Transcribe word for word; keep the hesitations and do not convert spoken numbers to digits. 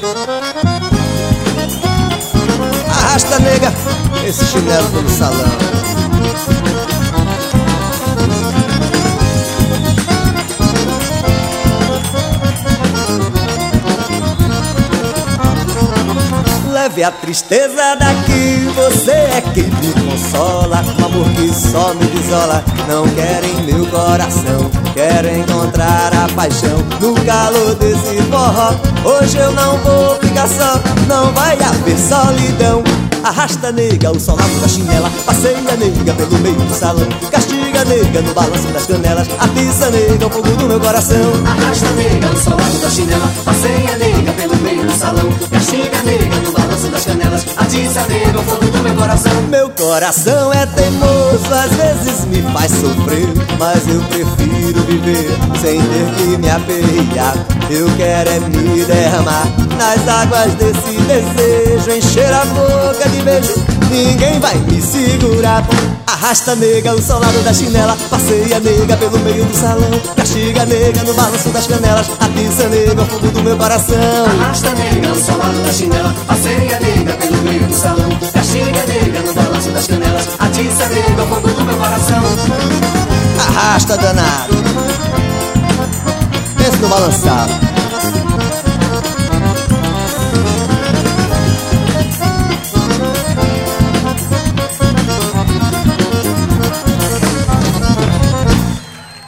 Arrasta, nega, esse chinelo pelo salão. Leve a tristeza daqui, você é quem me consola. Um amor que só me desola. Não querem meu coração, querem encontrar a paixão no calor desse forró. Hoje eu não vou ficar só, não vai haver solidão. Arrasta, nega, o solado da chinela. Passeia, nega, pelo meio do salão. Castiga, nega, no balanço das canelas. Atiça, nega, o fogo do meu coração. Arrasta, nega, o solado da chinela. Passeia, nega, pelo meio do salão. Castiga, nega, no balanço das canelas. Atiça, nega, o fogo do meu coração. Meu coração é teimoso, às vezes me faz sofrer, mas eu prefiro viver sem ter que me aperrear. Eu quero é me derramar nas águas desse desejo, encher a boca de beijo, ninguém vai me segurar. Arrasta, nega, o solado da chinela. Passeia, nega, pelo meio do salão. Castiga, nega, no balanço das canelas. Atiça, nega, o fogo do meu coração. Arrasta, nega, o solado da chinela. Passeia, nega, pelo meio do salão. Castiga, nega, no balanço das canelas. Atiça, nega, o fogo do meu coração. Arrasta, danado, pensa no balançado.